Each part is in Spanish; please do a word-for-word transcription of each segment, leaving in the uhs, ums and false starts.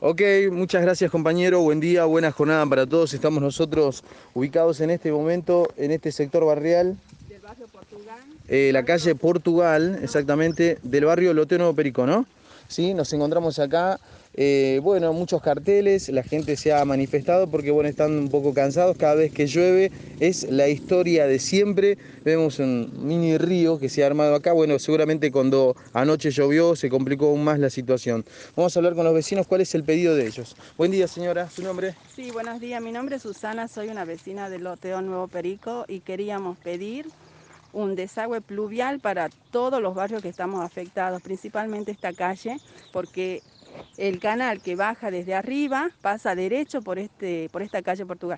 Ok, muchas gracias compañero, buen día, buena jornada para todos. Estamos nosotros ubicados en este momento, en este sector barrial, Del barrio Portugal, eh, la barrio calle Lote. Portugal, exactamente, del barrio Loteo Nuevo Perico, ¿no? Sí, nos encontramos acá, eh, bueno, muchos carteles, la gente se ha manifestado porque, bueno, están un poco cansados, cada vez que llueve es la historia de siempre. Vemos un mini río que se ha armado acá, bueno, seguramente cuando anoche llovió se complicó aún más la situación. Vamos a hablar con los vecinos, ¿cuál es el pedido de ellos? Buen día señora, ¿su nombre? Sí, buenos días. Mi nombre es Susana, soy una vecina del Loteo Nuevo Perico y queríamos pedir un desagüe pluvial para todos los barrios que estamos afectados, principalmente esta calle, porque el canal que baja desde arriba pasa derecho por, este, por esta calle Portugal.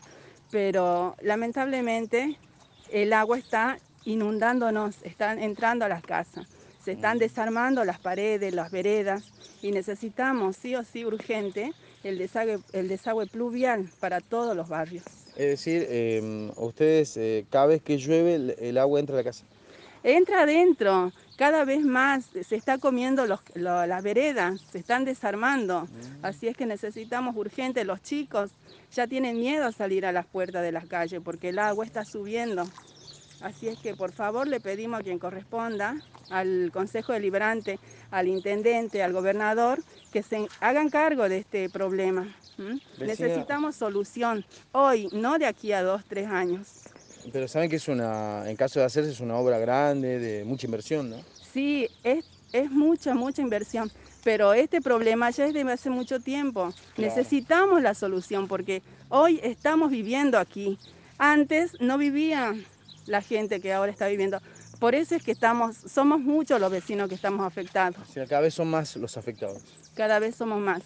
Pero lamentablemente el agua está inundándonos, están entrando a las casas, se están desarmando las paredes, las veredas y necesitamos sí o sí urgente el desagüe, el desagüe pluvial para todos los barrios. Es decir, eh, ustedes eh, cada vez que llueve el, el agua entra a la casa. Entra adentro, cada vez más se está comiendo los, lo, las veredas, se están desarmando, así es que necesitamos urgente, los chicos ya tienen miedo a salir a las puertas de las calles porque el agua está subiendo. Así es que por favor le pedimos a quien corresponda, al Consejo Deliberante, al Intendente, al Gobernador, que se hagan cargo de este problema. ¿Mm? Vecina, Necesitamos solución hoy, no de aquí a dos, tres años. pero saben que es una, en caso de hacerse, es una obra grande, de mucha inversión, ¿no? Sí, es, es mucha, mucha inversión, pero este problema ya es de hace mucho tiempo. Claro. Necesitamos la solución porque hoy estamos viviendo aquí. Antes no vivía la gente que ahora está viviendo. Por eso es que estamos, somos muchos los vecinos que estamos afectados. O sea, cada vez son más los afectados. Cada vez somos más.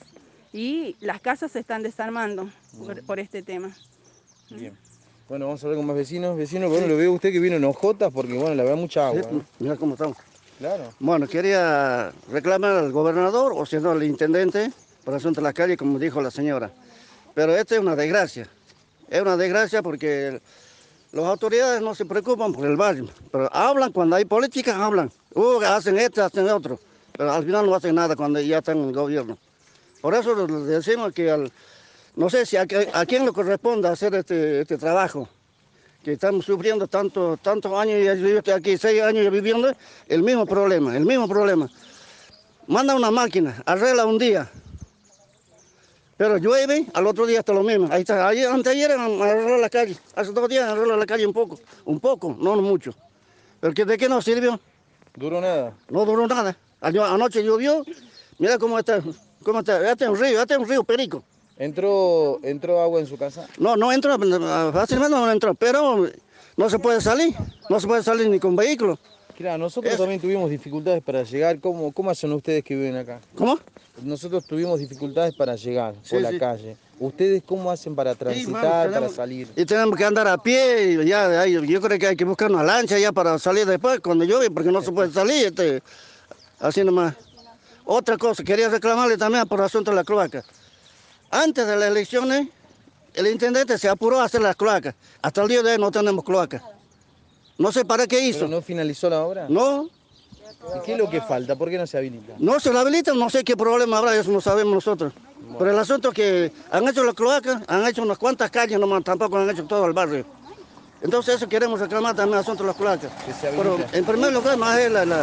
Y las casas se están desarmando por, por este tema. Bien. Bueno, vamos a hablar con más vecinos. Vecinos, bueno, lo veo a usted que viene en hojotas porque, bueno, la verdad, mucha agua, Sí, ¿no? mira cómo estamos. Claro. Bueno, quería reclamar al gobernador o si no al intendente por el asunto de la calle, como dijo la señora. Pero esto es una desgracia. Es una desgracia porque las autoridades no se preocupan por el barrio. Pero hablan cuando hay política, hablan. Uh, hacen esto, hacen otro. Pero al final no hacen nada cuando ya están en el gobierno. Por eso le decimos que al, no sé si a, a quién le corresponde hacer este, este trabajo. Que estamos sufriendo tantos tantos años, ya yo estoy aquí seis años ya viviendo, el mismo problema, el mismo problema. Manda una máquina, arregla un día, pero llueve, al otro día está lo mismo. Ahí está, ayer, anteayer arregló la calle, hace dos días arregló la calle un poco, un poco, no mucho. Pero que, ¿de qué nos sirvió? ¿Duró nada? No duró nada. Anoche llovió, mira cómo está, cómo está, este es un río, este es un río Perico. ¿Entró, entró agua en su casa? No, no entró, fácilmente no entró, pero no se puede salir, no se puede salir ni con vehículo. Claro, nosotros Es- también tuvimos dificultades para llegar. ¿Cómo, cómo hacen ustedes que viven acá? ¿Cómo? Nosotros tuvimos dificultades para llegar por Sí, la sí. calle. ¿Ustedes cómo hacen para Sí, bueno, transitar, para tenemos, salir? y tenemos que andar a pie, y ya, de ahí, yo creo que hay que buscar una lancha ya para salir después cuando llueve, porque no se puede salir, este, así nomás. Otra cosa, quería reclamarle también por el asunto de la cloaca. Antes de las elecciones, el intendente se apuró a hacer las cloacas. Hasta el día de hoy no tenemos cloaca. No sé para qué ¿Pero hizo. no finalizó la obra? No, ¿Y qué es lo que falta? ¿Por qué no se habilita? no se la habilita, no sé qué problema habrá, eso no sabemos nosotros. Pero el asunto es que han hecho las cloacas, han hecho unas cuantas calles nomás, tampoco han hecho todo el barrio. Entonces eso queremos reclamar también el asunto de las cloacas. Que se Pero habilite. en primer lugar más es la, la-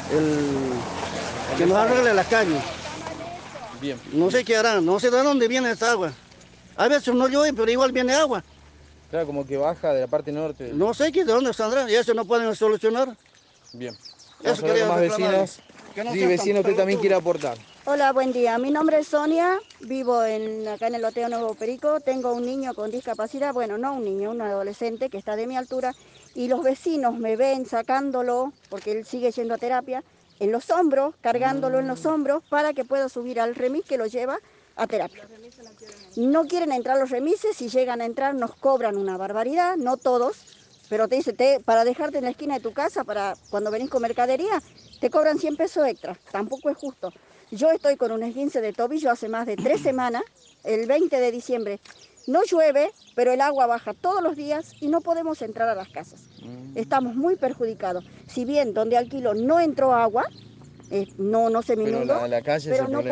el, que nos arregle las calles. Bien. No sé qué harán, no sé de dónde viene esta agua. A veces no llueve, pero igual viene agua. Claro, como que baja de la parte norte. del- No sé qué, de dónde saldrá y eso no pueden solucionar. Bien. Vamos Eso a hablar con quería más reclamarle. vecinos. Que no Sí, sean tan vecino, usted también pelotudos. quiere aportar. Hola, buen día. Mi nombre es Sonia, vivo en, acá en el Loteo Nuevo Perico. Tengo un niño con discapacidad, bueno, no un niño, un adolescente que está de mi altura, y los vecinos me ven sacándolo, porque él sigue yendo a terapia, en los hombros, cargándolo en los hombros para que pueda subir al remis que lo lleva a terapia. No quieren entrar los remises, si llegan a entrar nos cobran una barbaridad, no todos, pero te dice, te, para dejarte en la esquina de tu casa, para cuando venís con mercadería, te cobran cien pesos extra, tampoco es justo. Yo estoy con un esguince de tobillo hace más de tres semanas, el veinte de diciembre. No llueve, pero el agua baja todos los días y no podemos entrar a las casas. Estamos muy perjudicados. Si bien donde alquilo no entró agua, eh, no, no se me Pero inundó, la, la calle es pero el no puede. problema.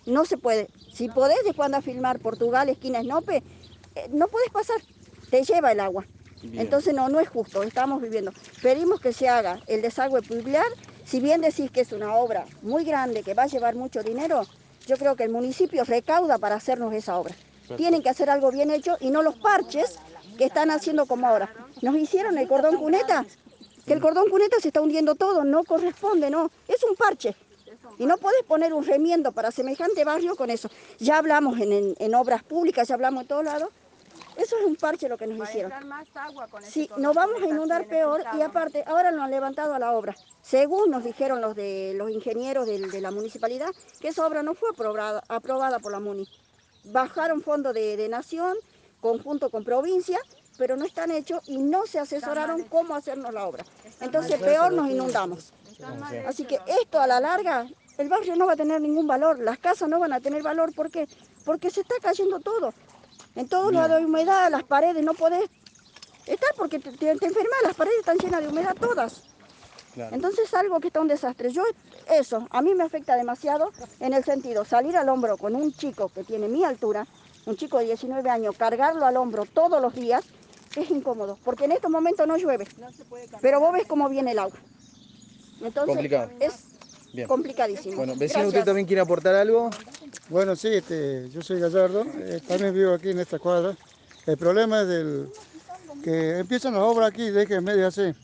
no se puede. Si podés después andar a filmar Portugal, esquina Esnope, eh, no podés pasar, te lleva el agua. Bien. Entonces no, no es justo, estamos viviendo. Pedimos que se haga el desagüe pluvial, si bien decís que es una obra muy grande, que va a llevar mucho dinero, yo creo que el municipio recauda para hacernos esa obra. Perfecto. Tienen que hacer algo bien hecho y no los parches que están haciendo como ahora. Nos hicieron el cordón cuneta, que el cordón cuneta se está hundiendo todo, no corresponde, no, es un parche. Y no podés poner un remiendo para semejante barrio con eso. Ya hablamos en, en, en obras públicas, ya hablamos en todos lados. Eso es un parche lo que nos hicieron. Más agua con sí, nos vamos a inundar peor y aparte, ahora nos han levantado a la obra. Según nos dijeron los de los ingenieros de, de la municipalidad, que esa obra no fue aprobada, aprobada por la MUNI. Bajaron fondo de, de nación, conjunto con provincia, pero no están hechos y no se asesoraron cómo hacernos la obra. Entonces peor nos inundamos. Así que esto a la larga, el barrio no va a tener ningún valor, las casas no van a tener valor, ¿por qué? Porque se está cayendo todo. En todos lados hay humedad, las paredes no podés estar porque te, te, te enfermas, las paredes están llenas de humedad todas. Claro. Entonces es algo que está un desastre. Yo, eso, a mí me afecta demasiado en el sentido, salir al hombro con un chico que tiene mi altura, un chico de diecinueve años, cargarlo al hombro todos los días, es incómodo, porque en estos momentos no llueve, pero vos ves cómo viene el agua. Entonces complicado. Es Bien. complicadísimo. Bueno, vecino, Gracias. ¿usted también quiere aportar algo? Bueno, sí, este, yo soy Gallardo, eh, también vivo aquí en esta cuadra. El problema es del, que empiezan las obras aquí, de que en medio hacer,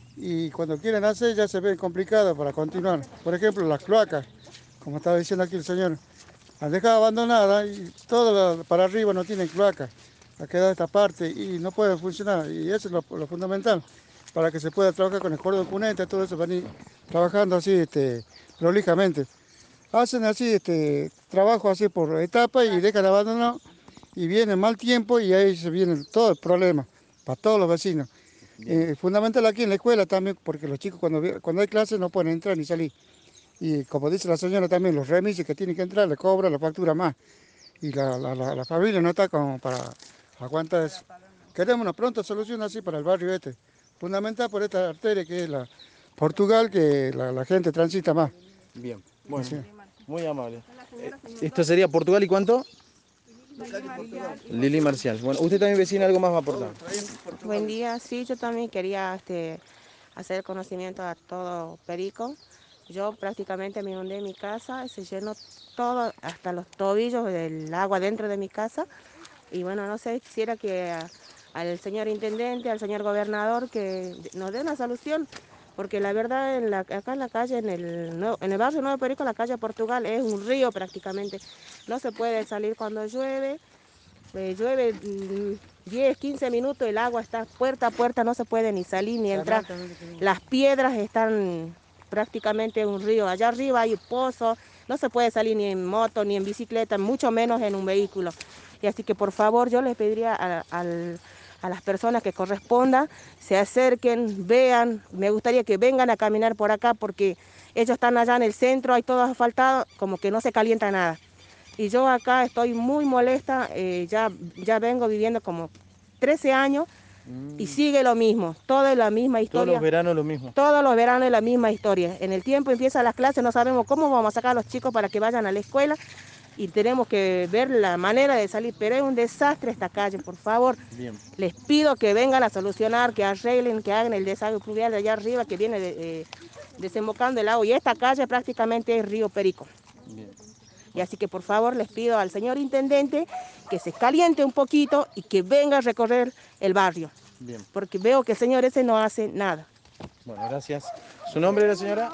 y cuando quieren hacer ya se ve complicado para continuar. Por ejemplo, las cloacas, como estaba diciendo aquí el señor, han dejado abandonadas y todo lo, para arriba no tienen cloacas. Ha quedado esta parte y no puede funcionar, y eso es lo, lo fundamental, para que se pueda trabajar con el cordón cuneta, todo eso, van a ir trabajando así este, prolijamente. Hacen así este trabajo así por etapa y dejan abandonado y viene mal tiempo y ahí se viene todo el problema para todos los vecinos. Eh, fundamental aquí en la escuela también, porque los chicos cuando, cuando hay clases no pueden entrar ni salir. Y como dice la señora también, los remises que tienen que entrar le cobran la factura más. Y la, la, la, la familia no está como para aguantar eso. Queremos una pronta solución así para el barrio este. Fundamental por esta arteria que es la Portugal, que la, la gente transita más. Bien, bueno. Sí. Muy amable. Eh, ¿Esto sería Portugal y cuánto? Lili Marcial. Bueno, usted también, vecina, algo más va a aportar. Buen día, sí, yo también quería este, hacer conocimiento a todo Perico. Yo prácticamente me inundé mi casa, se llenó todo, hasta los tobillos del agua dentro de mi casa. Y bueno, no sé, quisiera que a, al señor intendente, al señor gobernador, que nos dé una solución. Porque la verdad, en la, acá en la calle, en el, en el barrio Nuevo Perico, la calle Portugal, es un río prácticamente. No se puede salir cuando llueve, eh, llueve mmm, diez, quince minutos, el agua está puerta a puerta, no se puede ni salir ni entrar. Las piedras están prácticamente en un río. Allá arriba hay pozos, no se puede salir ni en moto, ni en bicicleta, mucho menos en un vehículo. Y así que por favor yo les pediría a, al... a las personas que corresponda, se acerquen, vean, me gustaría que vengan a caminar por acá porque ellos están allá en el centro, hay todo asfaltado, como que no se calienta nada. Y yo acá estoy muy molesta, eh, ya, ya vengo viviendo como trece años mm. y sigue lo mismo, toda la misma historia. Todos los veranos lo mismo. Todos los veranos es la misma historia. En el tiempo empiezan las clases, no sabemos cómo vamos a sacar a los chicos para que vayan a la escuela. Y tenemos que ver la manera de salir, pero es un desastre esta calle, por favor. Bien. Les pido que vengan a solucionar, que arreglen, que hagan el desagüe pluvial de allá arriba que viene de, eh, desembocando el agua. Y esta calle prácticamente es Río Perico. Bien. Y así que por favor les pido al señor intendente que se caliente un poquito y que venga a recorrer el barrio. Bien. Porque veo que el señor ese no hace nada. Bueno, gracias. ¿Su nombre, la señora?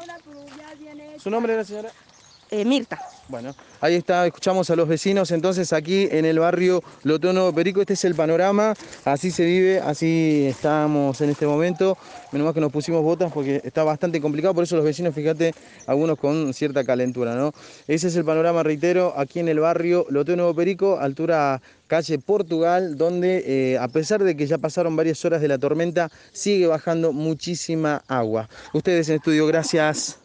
¿Su nombre, la señora? Eh, Mirta. Bueno, ahí está, escuchamos a los vecinos entonces aquí en el barrio Loteo Nuevo Perico. Este es el panorama, así se vive, así estamos en este momento. Menos mal que nos pusimos botas porque está bastante complicado, por eso los vecinos, fíjate, algunos con cierta calentura, ¿no? Ese es el panorama, reitero, aquí en el barrio Loteo Nuevo Perico, altura calle Portugal, donde eh, a pesar de que ya pasaron varias horas de la tormenta, sigue bajando muchísima agua. Ustedes en estudio, gracias.